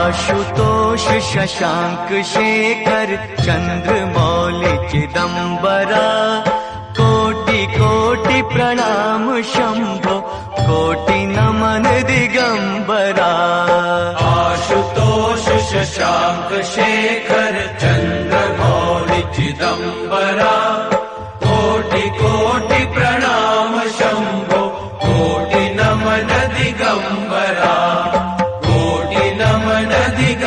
आशुतोष शशांक शेखर चंद्रमौली चिदंबरा कोटि कोटि प्रणाम शंभो कोटि नमन दिगंबरा। आशुतोष शशांक शेखर चंद्रमौली चिदंबरा